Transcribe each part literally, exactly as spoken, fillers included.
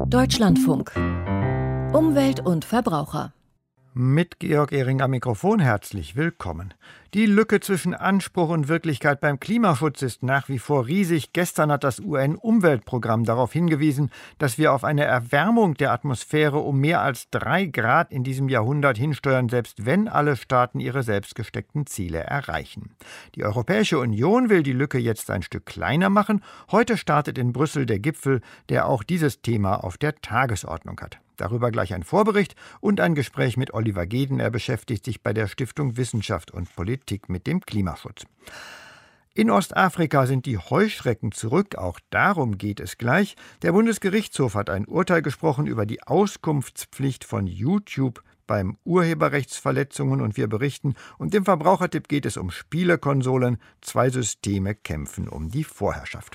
Deutschlandfunk. Umwelt und Verbraucher. Mit Georg Ehring am Mikrofon herzlich willkommen. Die Lücke zwischen Anspruch und Wirklichkeit beim Klimaschutz ist nach wie vor riesig. Gestern hat das U N-Umweltprogramm darauf hingewiesen, dass wir auf eine Erwärmung der Atmosphäre um mehr als drei Grad in diesem Jahrhundert hinsteuern, selbst wenn alle Staaten ihre selbst gesteckten Ziele erreichen. Die Europäische Union will die Lücke jetzt ein Stück kleiner machen. Heute startet in Brüssel der Gipfel, der auch dieses Thema auf der Tagesordnung hat. Darüber gleich ein Vorbericht und ein Gespräch mit Oliver Geden. Er beschäftigt sich bei der Stiftung Wissenschaft und Politik mit dem Klimaschutz. In Ostafrika sind die Heuschrecken zurück, auch darum geht es gleich. Der Bundesgerichtshof hat ein Urteil gesprochen über die Auskunftspflicht von YouTube beim Urheberrechtsverletzungen und wir berichten. Und im Verbrauchertipp geht es um Spielekonsolen. Zwei Systeme kämpfen um die Vorherrschaft.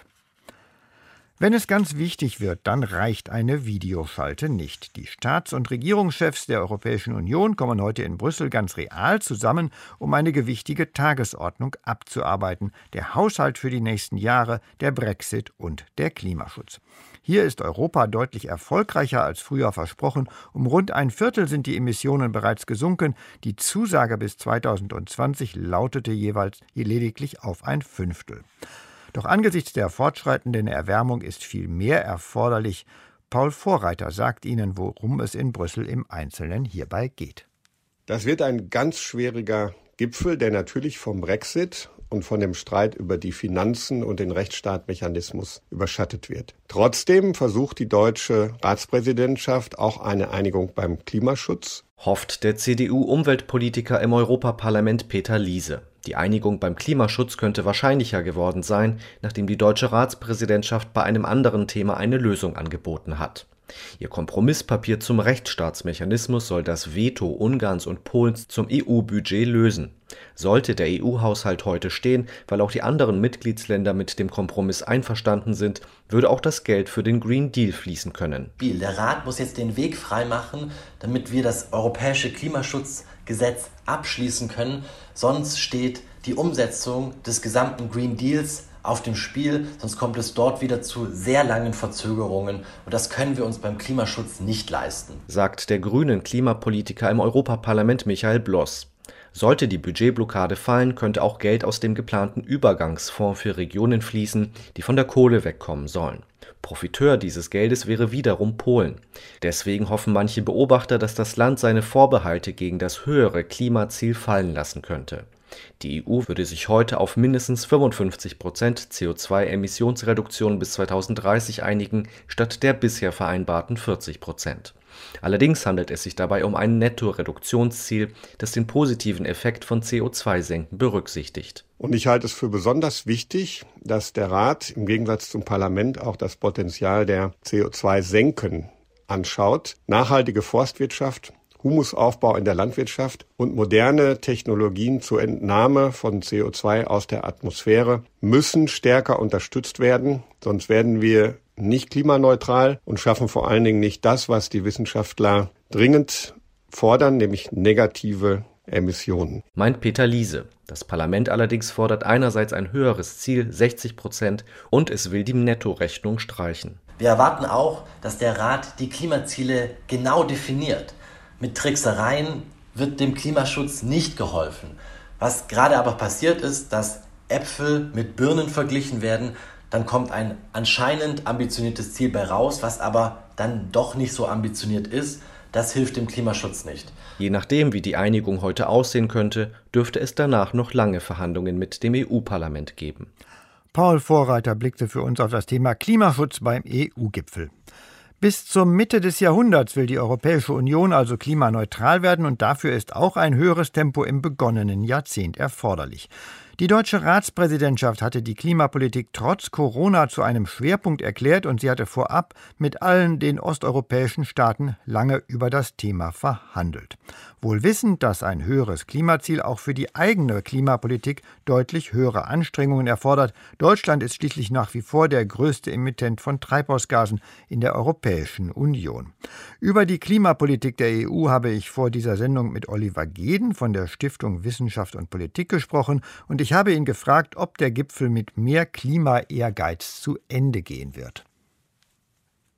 Wenn es ganz wichtig wird, dann reicht eine Videoschalte nicht. Die Staats- und Regierungschefs der Europäischen Union kommen heute in Brüssel ganz real zusammen, um eine gewichtige Tagesordnung abzuarbeiten. Der Haushalt für die nächsten Jahre, der Brexit und der Klimaschutz. Hier ist Europa deutlich erfolgreicher als früher versprochen. Um rund ein Viertel sind die Emissionen bereits gesunken. Die Zusage bis zweitausendzwanzig lautete jeweils lediglich auf ein Fünftel. Doch angesichts der fortschreitenden Erwärmung ist viel mehr erforderlich. Paul Vorreiter sagt Ihnen, worum es in Brüssel im Einzelnen hierbei geht. Das wird ein ganz schwieriger Gipfel, der natürlich vom Brexit und von dem Streit über die Finanzen und den Rechtsstaatmechanismus überschattet wird. Trotzdem versucht die deutsche Ratspräsidentschaft auch eine Einigung beim Klimaschutz. Hofft der C D U-Umweltpolitiker im Europaparlament Peter Liese. Die Einigung beim Klimaschutz könnte wahrscheinlicher geworden sein, nachdem die deutsche Ratspräsidentschaft bei einem anderen Thema eine Lösung angeboten hat. Ihr Kompromisspapier zum Rechtsstaatsmechanismus soll das Veto Ungarns und Polens zum E U-Budget lösen. Sollte der E U-Haushalt heute stehen, weil auch die anderen Mitgliedsländer mit dem Kompromiss einverstanden sind, würde auch das Geld für den Green Deal fließen können. Der Rat muss jetzt den Weg freimachen, damit wir das europäische Klimaschutzgesetz abschließen können. Sonst steht die Umsetzung des gesamten Green Deals auf dem Spiel, sonst kommt es dort wieder zu sehr langen Verzögerungen und das können wir uns beim Klimaschutz nicht leisten, sagt der grünen Klimapolitiker im Europaparlament Michael Bloss. Sollte die Budgetblockade fallen, könnte auch Geld aus dem geplanten Übergangsfonds für Regionen fließen, die von der Kohle wegkommen sollen. Profiteur dieses Geldes wäre wiederum Polen. Deswegen hoffen manche Beobachter, dass das Land seine Vorbehalte gegen das höhere Klimaziel fallen lassen könnte. Die E U würde sich heute auf mindestens fünfundfünfzig Prozent C O zwei Emissionsreduktion bis zweitausenddreißig einigen, statt der bisher vereinbarten vierzig Prozent. Allerdings handelt es sich dabei um ein Nettoreduktionsziel, das den positiven Effekt von C O zwei Senken berücksichtigt. Und ich halte es für besonders wichtig, dass der Rat im Gegensatz zum Parlament auch das Potenzial der C O zwei Senken anschaut. Nachhaltige Forstwirtschaft, Humusaufbau in der Landwirtschaft und moderne Technologien zur Entnahme von C O zwei aus der Atmosphäre müssen stärker unterstützt werden, sonst werden wir nicht klimaneutral und schaffen vor allen Dingen nicht das, was die Wissenschaftler dringend fordern, nämlich negative Emissionen. Meint Peter Liese. Das Parlament allerdings fordert einerseits ein höheres Ziel, sechzig Prozent, und es will die Nettorechnung streichen. Wir erwarten auch, dass der Rat die Klimaziele genau definiert. Mit Tricksereien wird dem Klimaschutz nicht geholfen. Was gerade aber passiert ist, dass Äpfel mit Birnen verglichen werden, dann kommt ein anscheinend ambitioniertes Ziel bei raus, was aber dann doch nicht so ambitioniert ist. Das hilft dem Klimaschutz nicht. Je nachdem, wie die Einigung heute aussehen könnte, dürfte es danach noch lange Verhandlungen mit dem E U-Parlament geben. Paul Vorreiter blickte für uns auf das Thema Klimaschutz beim E U-Gipfel. Bis zur Mitte des Jahrhunderts will die Europäische Union also klimaneutral werden und dafür ist auch ein höheres Tempo im begonnenen Jahrzehnt erforderlich. Die deutsche Ratspräsidentschaft hatte die Klimapolitik trotz Corona zu einem Schwerpunkt erklärt und sie hatte vorab mit allen den osteuropäischen Staaten lange über das Thema verhandelt. Wohl wissend, dass ein höheres Klimaziel auch für die eigene Klimapolitik deutlich höhere Anstrengungen erfordert. Deutschland ist schließlich nach wie vor der größte Emittent von Treibhausgasen in der Europäischen Union. Über die Klimapolitik der E U habe ich vor dieser Sendung mit Oliver Geden von der Stiftung Wissenschaft und Politik gesprochen und ich habe ihn gefragt, ob der Gipfel mit mehr Klima-Ehrgeiz zu Ende gehen wird.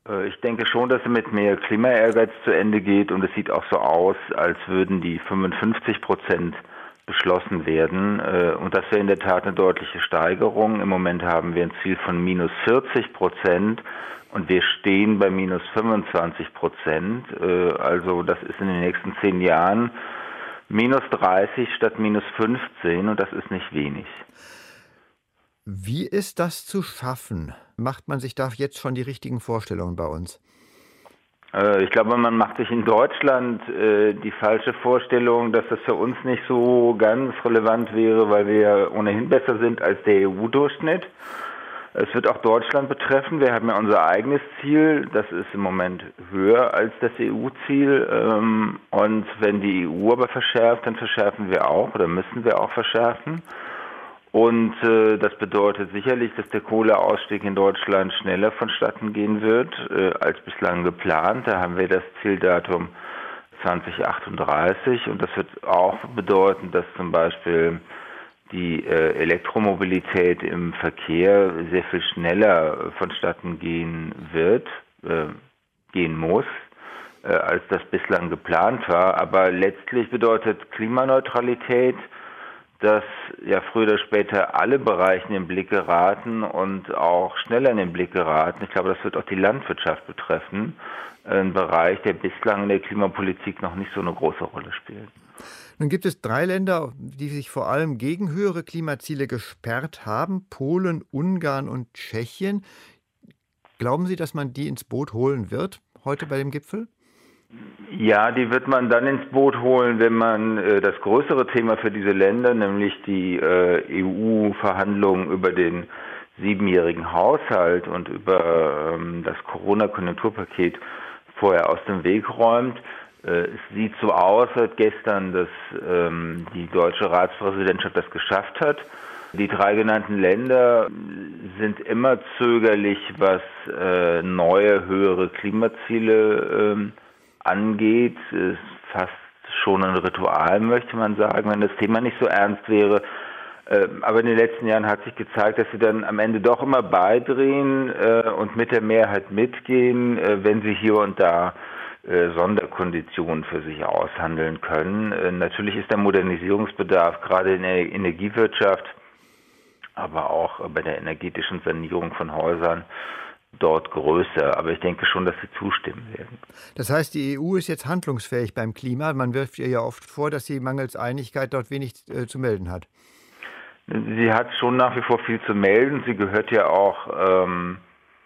Ich denke schon, dass es mit mehr Klimaehrgeiz zu Ende geht und es sieht auch so aus, als würden die fünfundfünfzig Prozent beschlossen werden. Und das wäre in der Tat eine deutliche Steigerung. Im Moment haben wir ein Ziel von minus vierzig Prozent und wir stehen bei minus fünfundzwanzig Prozent. Also das ist in den nächsten zehn Jahren minus dreißig statt minus fünfzehn und das ist nicht wenig. Wie ist das zu schaffen? Macht man sich da jetzt schon die richtigen Vorstellungen bei uns? Äh, ich glaube, man macht sich in Deutschland äh, die falsche Vorstellung, dass das für uns nicht so ganz relevant wäre, weil wir ja ohnehin besser sind als der E U-Durchschnitt. Es wird auch Deutschland betreffen. Wir haben ja unser eigenes Ziel. Das ist im Moment höher als das E U-Ziel. Ähm, und wenn die E U aber verschärft, dann verschärfen wir auch oder müssen wir auch verschärfen. Und äh, das bedeutet sicherlich, dass der Kohleausstieg in Deutschland schneller vonstatten gehen wird äh, als bislang geplant. Da haben wir das Zieldatum zwanzig achtunddreißig und das wird auch bedeuten, dass zum Beispiel die äh, Elektromobilität im Verkehr sehr viel schneller vonstatten gehen wird, äh, gehen muss, äh, als das bislang geplant war. Aber letztlich bedeutet Klimaneutralität, dass ja früher oder später alle Bereiche in den Blick geraten und auch schneller in den Blick geraten. Ich glaube, das wird auch die Landwirtschaft betreffen, ein Bereich, der bislang in der Klimapolitik noch nicht so eine große Rolle spielt. Nun gibt es drei Länder, die sich vor allem gegen höhere Klimaziele gesperrt haben: Polen, Ungarn und Tschechien. Glauben Sie, dass man die ins Boot holen wird heute bei dem Gipfel? Ja, die wird man dann ins Boot holen, wenn man äh, das größere Thema für diese Länder, nämlich die äh, E U-Verhandlungen über den siebenjährigen Haushalt und über ähm, das Corona-Konjunkturpaket vorher aus dem Weg räumt. Äh, es sieht so aus seit gestern, dass ähm, die deutsche Ratspräsidentschaft das geschafft hat. Die drei genannten Länder sind immer zögerlich, was äh, neue, höhere Klimaziele äh, angeht. Es ist fast schon ein Ritual, möchte man sagen, wenn das Thema nicht so ernst wäre. Aber in den letzten Jahren hat sich gezeigt, dass sie dann am Ende doch immer beidrehen und mit der Mehrheit mitgehen, wenn sie hier und da Sonderkonditionen für sich aushandeln können. Natürlich ist der Modernisierungsbedarf gerade in der Energiewirtschaft, aber auch bei der energetischen Sanierung von Häusern dort größer, aber ich denke schon, dass sie zustimmen werden. Das heißt, die E U ist jetzt handlungsfähig beim Klima. Man wirft ihr ja oft vor, dass sie mangels Einigkeit dort wenig äh, zu melden hat. Sie hat schon nach wie vor viel zu melden. Sie gehört ja auch ähm,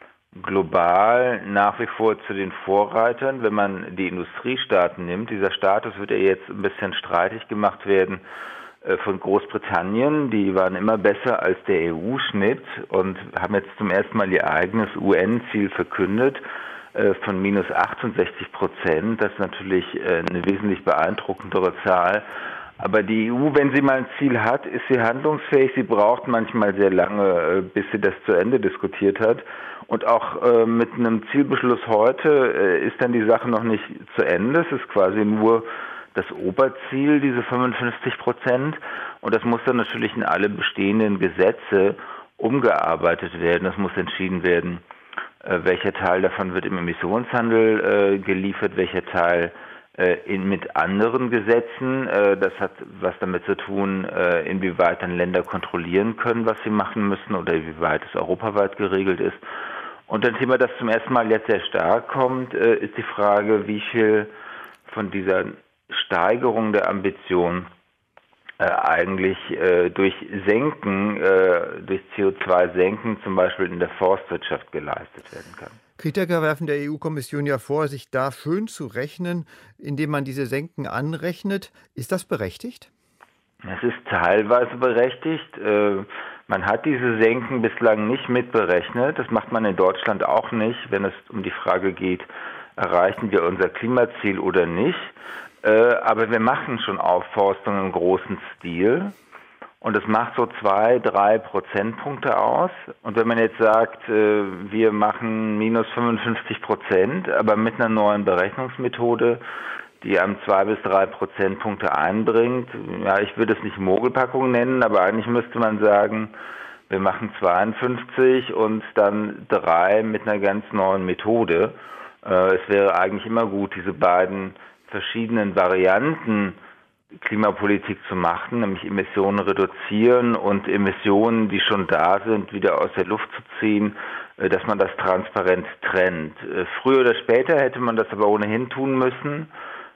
global nach wie vor zu den Vorreitern. Wenn man die Industriestaaten nimmt, dieser Status wird ja jetzt ein bisschen streitig gemacht werden von Großbritannien. Die waren immer besser als der E U-Schnitt und haben jetzt zum ersten Mal ihr eigenes U N-Ziel verkündet äh, von minus achtundsechzig Prozent. Das ist natürlich äh, eine wesentlich beeindruckendere Zahl. Aber die E U, wenn sie mal ein Ziel hat, ist sie handlungsfähig. Sie braucht manchmal sehr lange, äh, bis sie das zu Ende diskutiert hat. Und auch äh, mit einem Zielbeschluss heute äh, ist dann die Sache noch nicht zu Ende. Es ist quasi nur das Oberziel, diese fünfundfünfzig Prozent. Und das muss dann natürlich in alle bestehenden Gesetze umgearbeitet werden. Es muss entschieden werden, äh, welcher Teil davon wird im Emissionshandel äh, geliefert, welcher Teil äh, in, mit anderen Gesetzen. Äh, das hat was damit zu tun, äh, inwieweit dann Länder kontrollieren können, was sie machen müssen oder inwieweit es europaweit geregelt ist. Und ein Thema, das zum ersten Mal jetzt sehr stark kommt, äh, ist die Frage, wie viel von dieser Steigerung der Ambition äh, eigentlich äh, durch Senken, äh, durch C O zwei Senken zum Beispiel in der Forstwirtschaft geleistet werden kann. Kritiker werfen der E U-Kommission ja vor, sich da schön zu rechnen, indem man diese Senken anrechnet. Ist das berechtigt? Es ist teilweise berechtigt. Äh, man hat diese Senken bislang nicht mitberechnet. Das macht man in Deutschland auch nicht, wenn es um die Frage geht, erreichen wir unser Klimaziel oder nicht. Aber wir machen schon Aufforstung im großen Stil und das macht so zwei, drei Prozentpunkte aus. Und wenn man jetzt sagt, wir machen minus fünfundfünfzig Prozent, aber mit einer neuen Berechnungsmethode, die einem zwei bis drei Prozentpunkte einbringt, ja, ich würde es nicht Mogelpackung nennen, aber eigentlich müsste man sagen, wir machen zweiundfünfzig und dann drei mit einer ganz neuen Methode. Es wäre eigentlich immer gut, diese beiden verschiedenen Varianten Klimapolitik zu machen, nämlich Emissionen reduzieren und Emissionen, die schon da sind, wieder aus der Luft zu ziehen, dass man das transparent trennt. Früher oder später hätte man das aber ohnehin tun müssen,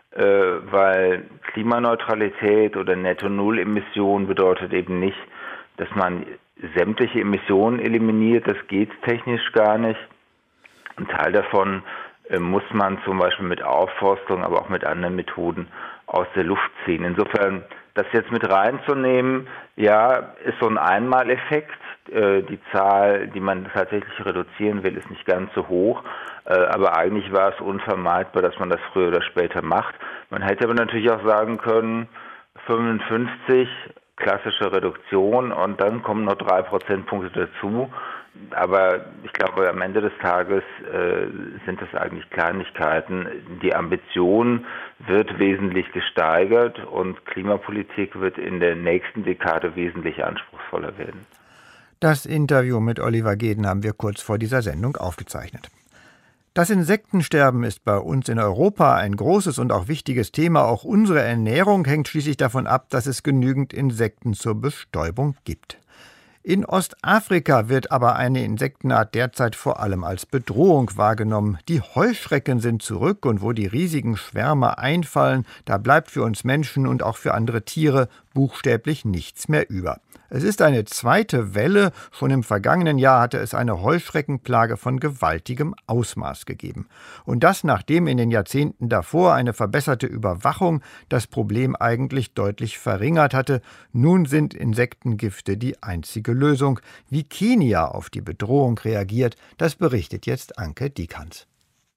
weil Klimaneutralität oder Netto-Null-Emissionen bedeutet eben nicht, dass man sämtliche Emissionen eliminiert. Das geht technisch gar nicht. Ein Teil davon muss man zum Beispiel mit Aufforstung, aber auch mit anderen Methoden aus der Luft ziehen. Insofern, das jetzt mit reinzunehmen, ja, ist so ein Einmaleffekt. Die Zahl, die man tatsächlich reduzieren will, ist nicht ganz so hoch. Aber eigentlich war es unvermeidbar, dass man das früher oder später macht. Man hätte aber natürlich auch sagen können, fünfundfünfzig, klassische Reduktion und dann kommen noch drei Prozentpunkte dazu. Aber ich glaube, am Ende des Tages äh, sind das eigentlich Kleinigkeiten. Die Ambition wird wesentlich gesteigert und Klimapolitik wird in der nächsten Dekade wesentlich anspruchsvoller werden. Das Interview mit Oliver Geden haben wir kurz vor dieser Sendung aufgezeichnet. Das Insektensterben ist bei uns in Europa ein großes und auch wichtiges Thema. Auch unsere Ernährung hängt schließlich davon ab, dass es genügend Insekten zur Bestäubung gibt. In Ostafrika wird aber eine Insektenart derzeit vor allem als Bedrohung wahrgenommen. Die Heuschrecken sind zurück und wo die riesigen Schwärme einfallen, da bleibt für uns Menschen und auch für andere Tiere buchstäblich nichts mehr über. Es ist eine zweite Welle. Schon im vergangenen Jahr hatte es eine Heuschreckenplage von gewaltigem Ausmaß gegeben. Und das, nachdem in den Jahrzehnten davor eine verbesserte Überwachung das Problem eigentlich deutlich verringert hatte. Nun sind Insektengifte die einzige Lösung. Wie Kenia auf die Bedrohung reagiert, das berichtet jetzt Anke Dieghans.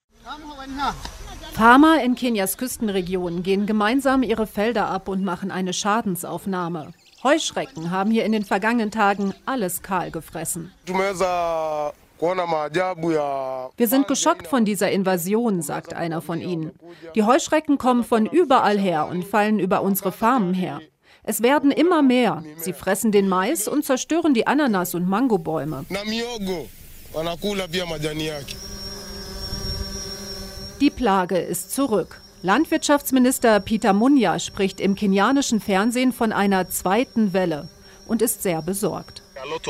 Farmer in Kenias Küstenregion gehen gemeinsam ihre Felder ab und machen eine Schadensaufnahme. Heuschrecken haben hier in den vergangenen Tagen alles kahl gefressen. Wir sind geschockt von dieser Invasion, sagt einer von ihnen. Die Heuschrecken kommen von überall her und fallen über unsere Farmen her. Es werden immer mehr. Sie fressen den Mais und zerstören die Ananas- und Mangobäume. Die Plage ist zurück. Landwirtschaftsminister Peter Munya spricht im kenianischen Fernsehen von einer zweiten Welle und ist sehr besorgt.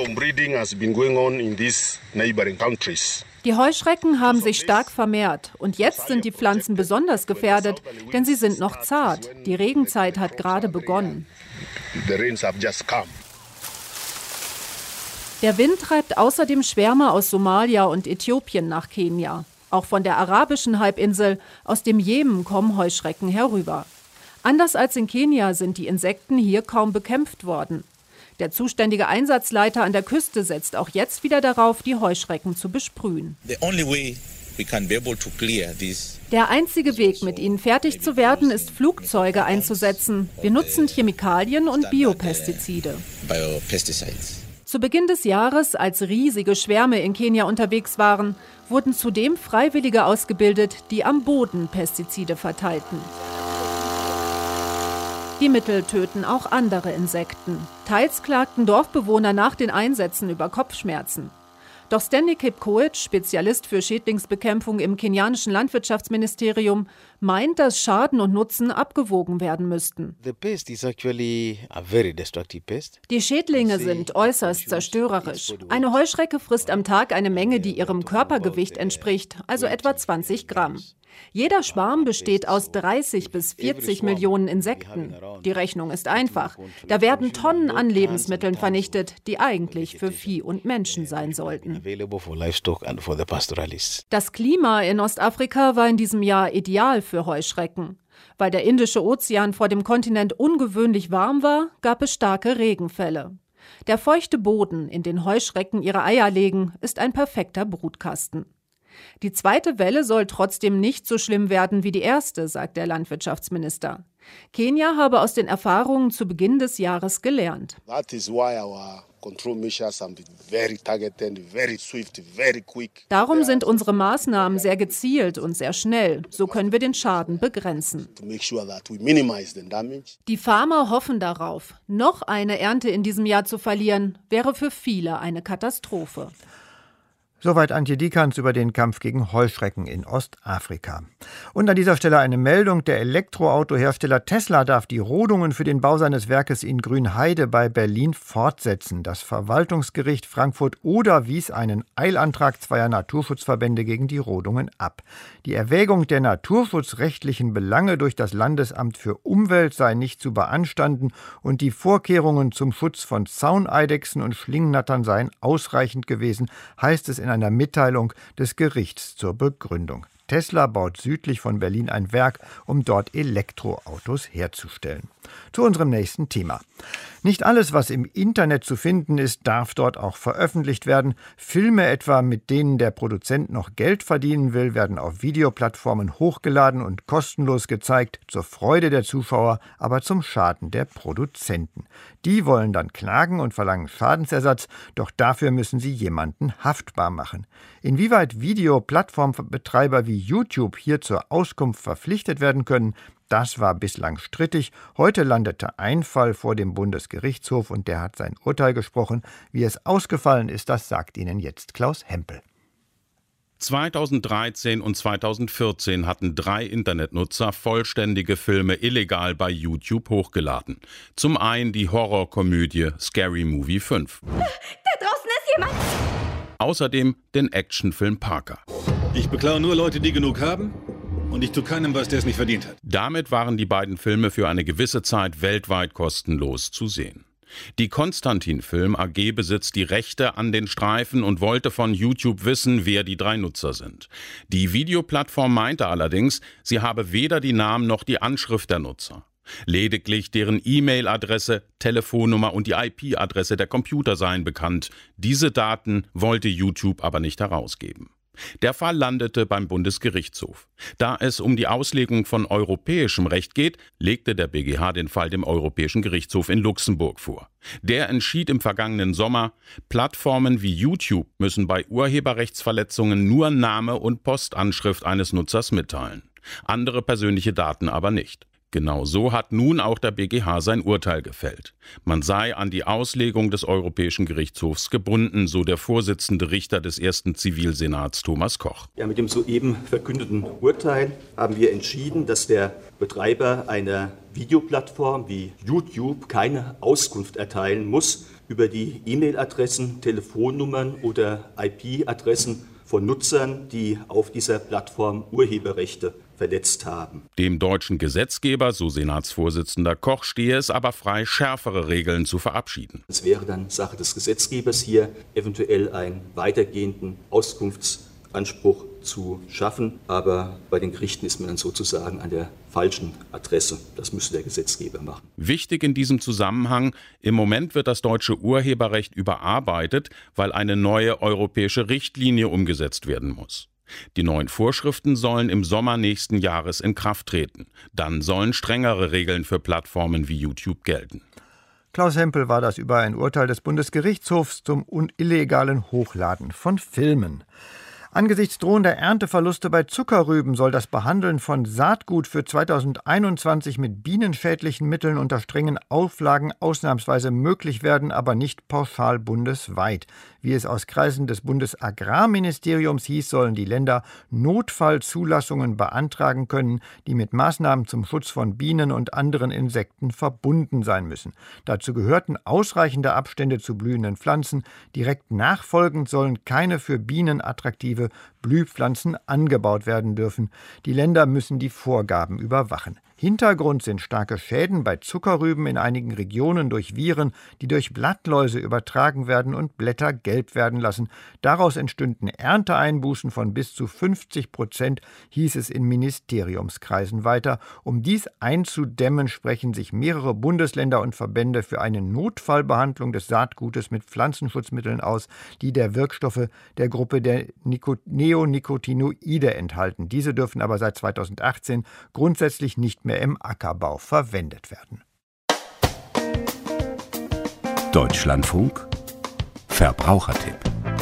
Die Heuschrecken haben sich stark vermehrt und jetzt sind die Pflanzen besonders gefährdet, denn sie sind noch zart. Die Regenzeit hat gerade begonnen. Der Wind treibt außerdem Schwärme aus Somalia und Äthiopien nach Kenia. Auch von der arabischen Halbinsel, aus dem Jemen kommen Heuschrecken herüber. Anders als in Kenia sind die Insekten hier kaum bekämpft worden. Der zuständige Einsatzleiter an der Küste setzt auch jetzt wieder darauf, die Heuschrecken zu besprühen. Der einzige Weg, mit ihnen fertig zu werden, ist, Flugzeuge einzusetzen. Wir nutzen Chemikalien und Biopestizide. Zu Beginn des Jahres, als riesige Schwärme in Kenia unterwegs waren, wurden zudem Freiwillige ausgebildet, die am Boden Pestizide verteilten. Die Mittel töten auch andere Insekten. Teils klagten Dorfbewohner nach den Einsätzen über Kopfschmerzen. Doch Stanley Kipkoech, Spezialist für Schädlingsbekämpfung im kenianischen Landwirtschaftsministerium, meint, dass Schaden und Nutzen abgewogen werden müssten. Die Schädlinge sind äußerst zerstörerisch. Eine Heuschrecke frisst am Tag eine Menge, die ihrem Körpergewicht entspricht, also etwa zwanzig Gramm. Jeder Schwarm besteht aus dreißig bis vierzig Millionen Insekten. Die Rechnung ist einfach. Da werden Tonnen an Lebensmitteln vernichtet, die eigentlich für Vieh und Menschen sein sollten. Das Klima in Ostafrika war in diesem Jahr ideal für Heuschrecken. Weil der Indische Ozean vor dem Kontinent ungewöhnlich warm war, gab es starke Regenfälle. Der feuchte Boden, in den Heuschrecken ihre Eier legen, ist ein perfekter Brutkasten. Die zweite Welle soll trotzdem nicht so schlimm werden wie die erste, sagt der Landwirtschaftsminister. Kenia habe aus den Erfahrungen zu Beginn des Jahres gelernt. Darum sind unsere Maßnahmen sehr gezielt und sehr schnell. So können wir den Schaden begrenzen. Die Farmer hoffen darauf. Noch eine Ernte in diesem Jahr zu verlieren, wäre für viele eine Katastrophe. Soweit Antje Dieckans über den Kampf gegen Heuschrecken in Ostafrika. Und an dieser Stelle eine Meldung. Der Elektroautohersteller Tesla darf die Rodungen für den Bau seines Werkes in Grünheide bei Berlin fortsetzen. Das Verwaltungsgericht Frankfurt-Oder wies einen Eilantrag zweier Naturschutzverbände gegen die Rodungen ab. Die Erwägung der naturschutzrechtlichen Belange durch das Landesamt für Umwelt sei nicht zu beanstanden und die Vorkehrungen zum Schutz von Zauneidechsen und Schlingnattern seien ausreichend gewesen, heißt es in einer Mitteilung des Gerichts zur Begründung. Tesla baut südlich von Berlin ein Werk, um dort Elektroautos herzustellen. Zu unserem nächsten Thema. Nicht alles, was im Internet zu finden ist, darf dort auch veröffentlicht werden. Filme etwa, mit denen der Produzent noch Geld verdienen will, werden auf Videoplattformen hochgeladen und kostenlos gezeigt, zur Freude der Zuschauer, aber zum Schaden der Produzenten. Die wollen dann klagen und verlangen Schadensersatz, doch dafür müssen sie jemanden haftbar machen. Inwieweit Videoplattformbetreiber wie YouTube hier zur Auskunft verpflichtet werden können, das war bislang strittig. Heute landete ein Fall vor dem Bundesgerichtshof und der hat sein Urteil gesprochen. Wie es ausgefallen ist, das sagt Ihnen jetzt Klaus Hempel. zweitausenddreizehn und zweitausendvierzehn hatten drei Internetnutzer vollständige Filme illegal bei YouTube hochgeladen. Zum einen die Horrorkomödie Scary Movie fünf. Da draußen ist jemand! Außerdem den Actionfilm Parker. Ich beklaue nur Leute, die genug haben. Und ich tue keinem was, der es nicht verdient hat. Damit waren die beiden Filme für eine gewisse Zeit weltweit kostenlos zu sehen. Die Konstantin Film A G besitzt die Rechte an den Streifen und wollte von YouTube wissen, wer die drei Nutzer sind. Die Videoplattform meinte allerdings, sie habe weder die Namen noch die Anschrift der Nutzer. Lediglich deren E-Mail-Adresse, Telefonnummer und die I P-Adresse der Computer seien bekannt. Diese Daten wollte YouTube aber nicht herausgeben. Der Fall landete beim Bundesgerichtshof. Da es um die Auslegung von europäischem Recht geht, legte der B G H den Fall dem Europäischen Gerichtshof in Luxemburg vor. Der entschied im vergangenen Sommer, Plattformen wie YouTube müssen bei Urheberrechtsverletzungen nur Name und Postanschrift eines Nutzers mitteilen. Andere persönliche Daten aber nicht. Genau so hat nun auch der B G H sein Urteil gefällt. Man sei an die Auslegung des Europäischen Gerichtshofs gebunden, so der Vorsitzende Richter des ersten Zivilsenats Thomas Koch. Ja, mit dem soeben verkündeten Urteil haben wir entschieden, dass der Betreiber einer Videoplattform wie YouTube keine Auskunft erteilen muss über die E-Mail-Adressen, Telefonnummern oder I P-Adressen von Nutzern, die auf dieser Plattform Urheberrechte verletzt haben. Dem deutschen Gesetzgeber, so Senatsvorsitzender Koch, stehe es aber frei, schärfere Regeln zu verabschieden. Es wäre dann Sache des Gesetzgebers, hier eventuell einen weitergehenden Auskunftsanspruch zu schaffen. Aber bei den Gerichten ist man dann sozusagen an der falschen Adresse. Das müsste der Gesetzgeber machen. Wichtig in diesem Zusammenhang, im Moment wird das deutsche Urheberrecht überarbeitet, weil eine neue europäische Richtlinie umgesetzt werden muss. Die neuen Vorschriften sollen im Sommer nächsten Jahres in Kraft treten. Dann sollen strengere Regeln für Plattformen wie YouTube gelten. Klaus Hempel war das über ein Urteil des Bundesgerichtshofs zum illegalen Hochladen von Filmen. Angesichts drohender Ernteverluste bei Zuckerrüben soll das Behandeln von Saatgut für zweitausendeinundzwanzig mit bienenschädlichen Mitteln unter strengen Auflagen ausnahmsweise möglich werden, aber nicht pauschal bundesweit. Wie es aus Kreisen des Bundesagrarministeriums hieß, sollen die Länder Notfallzulassungen beantragen können, die mit Maßnahmen zum Schutz von Bienen und anderen Insekten verbunden sein müssen. Dazu gehörten ausreichende Abstände zu blühenden Pflanzen. Direkt nachfolgend sollen keine für Bienen attraktive Blühpflanzen angebaut werden dürfen. Die Länder müssen die Vorgaben überwachen. Hintergrund sind starke Schäden bei Zuckerrüben in einigen Regionen durch Viren, die durch Blattläuse übertragen werden und Blätter gelb werden lassen. Daraus entstünden Ernteeinbußen von bis zu fünfzig Prozent, hieß es in Ministeriumskreisen weiter. Um dies einzudämmen, sprechen sich mehrere Bundesländer und Verbände für eine Notfallbehandlung des Saatgutes mit Pflanzenschutzmitteln aus, die der Wirkstoffe der Gruppe der Neonicotinoide enthalten. Diese dürfen aber seit zweitausendachtzehn grundsätzlich nicht mehr im Ackerbau verwendet werden. Deutschlandfunk Verbrauchertipp.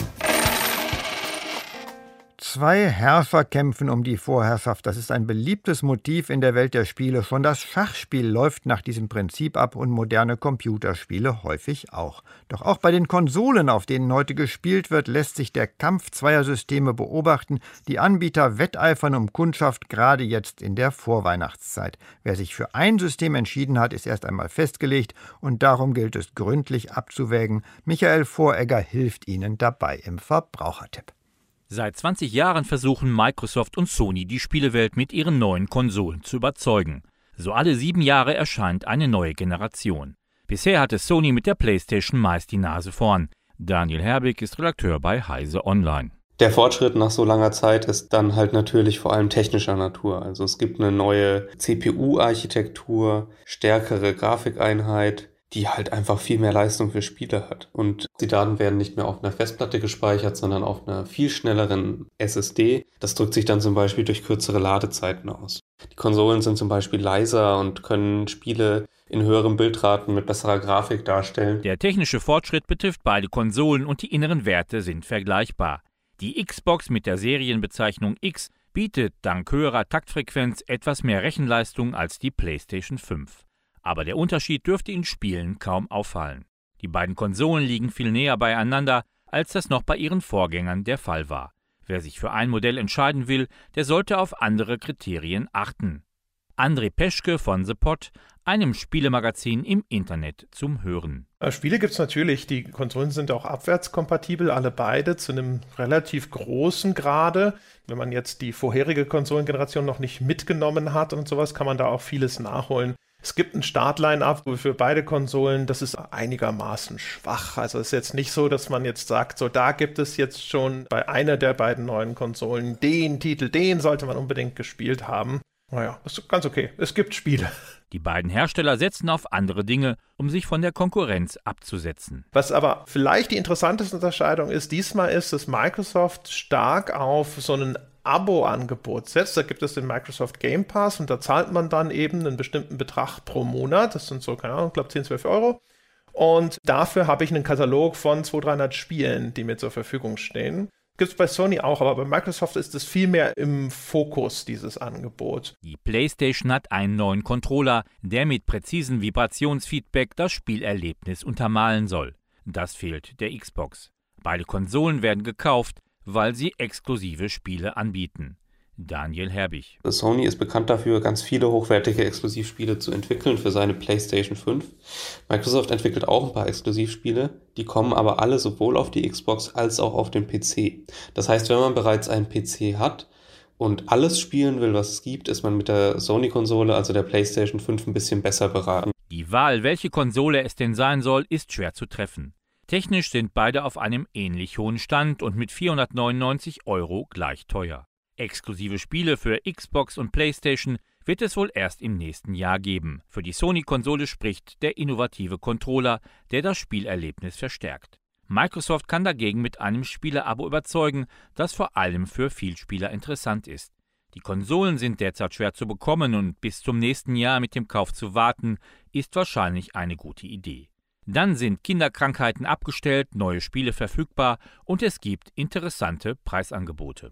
Zwei Herrscher kämpfen um die Vorherrschaft. Das ist ein beliebtes Motiv in der Welt der Spiele. Schon das Schachspiel läuft nach diesem Prinzip ab und moderne Computerspiele häufig auch. Doch auch bei den Konsolen, auf denen heute gespielt wird, lässt sich der Kampf zweier Systeme beobachten. Die Anbieter wetteifern um Kundschaft, gerade jetzt in der Vorweihnachtszeit. Wer sich für ein System entschieden hat, ist erst einmal festgelegt und darum gilt es gründlich abzuwägen. Michael Voregger hilft Ihnen dabei im Verbrauchertipp. Seit zwanzig Jahren versuchen Microsoft und Sony, die Spielewelt mit ihren neuen Konsolen zu überzeugen. So alle sieben Jahre erscheint eine neue Generation. Bisher hatte Sony mit der PlayStation meist die Nase vorn. Daniel Herbig ist Redakteur bei Heise Online. Der Fortschritt nach so langer Zeit ist dann halt natürlich vor allem technischer Natur. Also es gibt eine neue C P U-Architektur, stärkere Grafikeinheit, die halt einfach viel mehr Leistung für Spiele hat. Und die Daten werden nicht mehr auf einer Festplatte gespeichert, sondern auf einer viel schnelleren S S D. Das drückt sich dann zum Beispiel durch kürzere Ladezeiten aus. Die Konsolen sind zum Beispiel leiser und können Spiele in höheren Bildraten mit besserer Grafik darstellen. Der technische Fortschritt betrifft beide Konsolen und die inneren Werte sind vergleichbar. Die Xbox mit der Serienbezeichnung X bietet dank höherer Taktfrequenz etwas mehr Rechenleistung als die PlayStation fünf. Aber der Unterschied dürfte in Spielen kaum auffallen. Die beiden Konsolen liegen viel näher beieinander, als das noch bei ihren Vorgängern der Fall war. Wer sich für ein Modell entscheiden will, der sollte auf andere Kriterien achten. André Peschke von The Pod, einem Spielemagazin im Internet zum Hören. Spiele gibt es natürlich, die Konsolen sind auch abwärtskompatibel, alle beide, zu einem relativ großen Grade. Wenn man jetzt die vorherige Konsolengeneration noch nicht mitgenommen hat und sowas, kann man da auch vieles nachholen. Es gibt ein Start-Line-Up für beide Konsolen, das ist einigermaßen schwach. Also es ist jetzt nicht so, dass man jetzt sagt, so da gibt es jetzt schon bei einer der beiden neuen Konsolen den Titel, den sollte man unbedingt gespielt haben. Naja, das ist ganz okay. Es gibt Spiele. Die beiden Hersteller setzen auf andere Dinge, um sich von der Konkurrenz abzusetzen. Was aber vielleicht die interessanteste Unterscheidung ist, diesmal ist es Microsoft stark auf so einen Abo-Angebot setzt. Da gibt es den Microsoft Game Pass und da zahlt man dann eben einen bestimmten Betrag pro Monat. Das sind so, keine Ahnung, ich glaube zehn, zwölf Euro. Und dafür habe ich einen Katalog von zweihundert, dreihundert Spielen, die mir zur Verfügung stehen. Gibt es bei Sony auch, aber bei Microsoft ist es viel mehr im Fokus, dieses Angebot. Die PlayStation hat einen neuen Controller, der mit präzisen Vibrationsfeedback das Spielerlebnis untermalen soll. Das fehlt der Xbox. Beide Konsolen werden gekauft, weil sie exklusive Spiele anbieten. Daniel Herbig. Sony ist bekannt dafür, ganz viele hochwertige Exklusivspiele zu entwickeln für seine PlayStation fünf. Microsoft entwickelt auch ein paar Exklusivspiele, die kommen aber alle sowohl auf die Xbox als auch auf den P C. Das heißt, wenn man bereits einen P C hat und alles spielen will, was es gibt, ist man mit der Sony-Konsole, also der PlayStation fünf, ein bisschen besser beraten. Die Wahl, welche Konsole es denn sein soll, ist schwer zu treffen. Technisch sind beide auf einem ähnlich hohen Stand und mit vierhundertneunundneunzig Euro gleich teuer. Exklusive Spiele für Xbox und PlayStation wird es wohl erst im nächsten Jahr geben. Für die Sony-Konsole spricht der innovative Controller, der das Spielerlebnis verstärkt. Microsoft kann dagegen mit einem Spiele-Abo überzeugen, das vor allem für Vielspieler interessant ist. Die Konsolen sind derzeit schwer zu bekommen und bis zum nächsten Jahr mit dem Kauf zu warten, ist wahrscheinlich eine gute Idee. Dann sind Kinderkrankheiten abgestellt, neue Spiele verfügbar und es gibt interessante Preisangebote.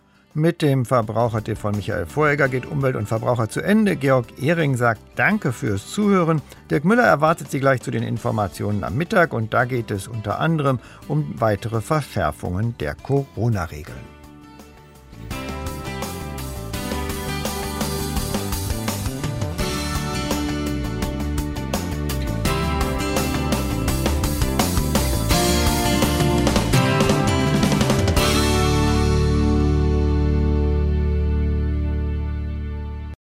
Mit dem Verbrauchertipp von Michael Voregger geht Umwelt und Verbraucher zu Ende. Georg Ehring sagt Danke fürs Zuhören. Dirk Müller erwartet Sie gleich zu den Informationen am Mittag und da geht es unter anderem um weitere Verschärfungen der Corona-Regeln.